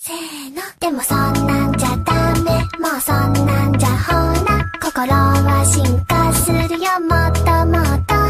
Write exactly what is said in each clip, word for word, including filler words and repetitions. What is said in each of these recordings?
せーの。でもそんなんじゃダメ、もうそんなんじゃほら心は進化するよ、もっともっと。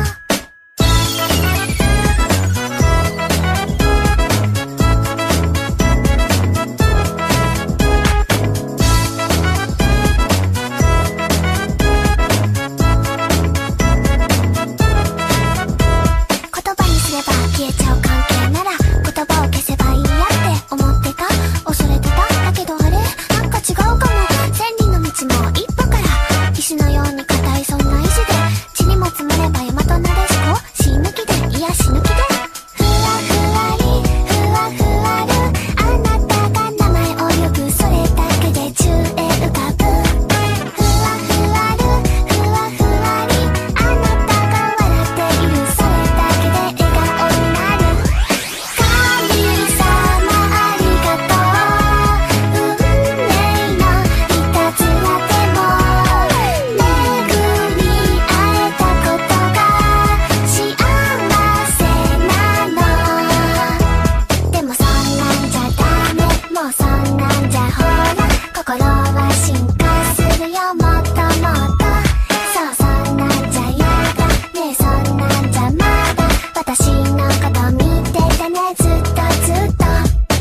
消えちゃう関係なら言葉を消せばいいやって思ってた、恐れてた。だけどあれなんか違うかも。千里の道も一歩から、石のように硬いそんな意志で、地にも積もれば大和なでしこ、死ぬ気でいや死ぬ気で、ふわふわりふわふわる、あなたが名前を呼ぶ、それだけで宙へ浮かぶ。ふわふわるふわふわり、あなたが笑っている、それだけで笑顔になる。神様ありがとう、運命のいたずらでも巡り会えたことが幸せなの。でもそんなんじゃダメ、もうそんなんじゃほら心は進化するよ、もっともっと。そうそんなんじゃやだねえ、そんなんじゃまだ私のこと見ててね、ずっとずっと。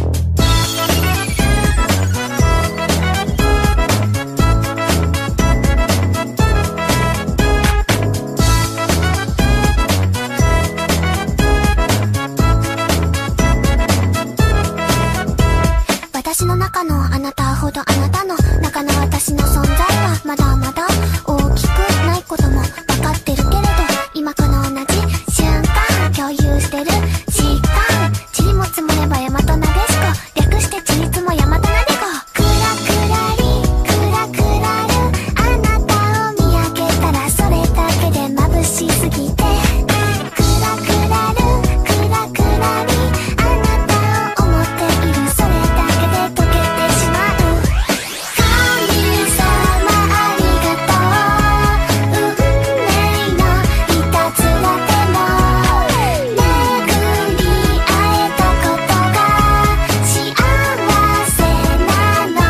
私の中のあなたほどあなたの中の私の存在はまだまだ大きくないことも分かってるけれど、今この同じ瞬間共有してる時間、塵も積もれば大和なでしこ、略してちりつも大和なでこ。クラクラリクラクラる、あなたを見上げたらそれだけで眩しすぎて、クラクラるクラクラリ、あなたを思っている、それだけで溶けてしまう。神様ありがとう、運命のいたずらでも巡り会えたことが幸せなの。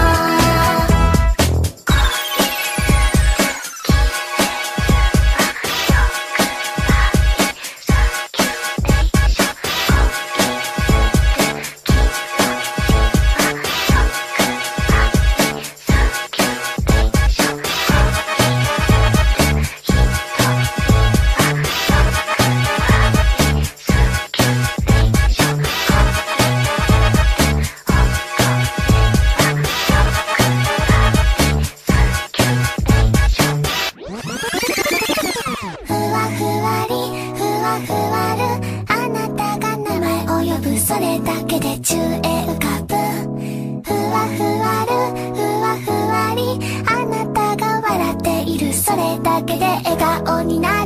ふわふわりふわふわる、あなたが名前を呼ぶ、それだけで宙へ浮かぶ。ふわふわるふわふわり、あなたが笑っている、それだけで笑顔になる。